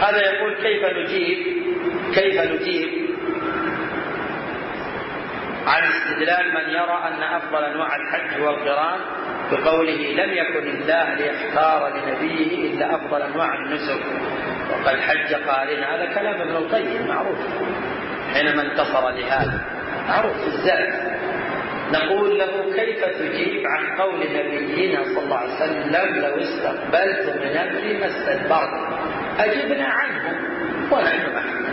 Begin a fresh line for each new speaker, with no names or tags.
هذا يقول كيف نجيب عن استدلال من يرى أن أفضل أنواع الحج هو القران بقوله لم يكن الله ليختار لنبيه إلا أفضل أنواع النسك وقد حج قارن. هذا كلام ابن القيم معروف حينما انتصر لهذا، معروف في الزاد. نقول له كيف تجيب عن قول نبينا صلى الله عليه وسلم لو استقبلت من أمري ما استدبرت؟ أجبنا عنه ونحن معه.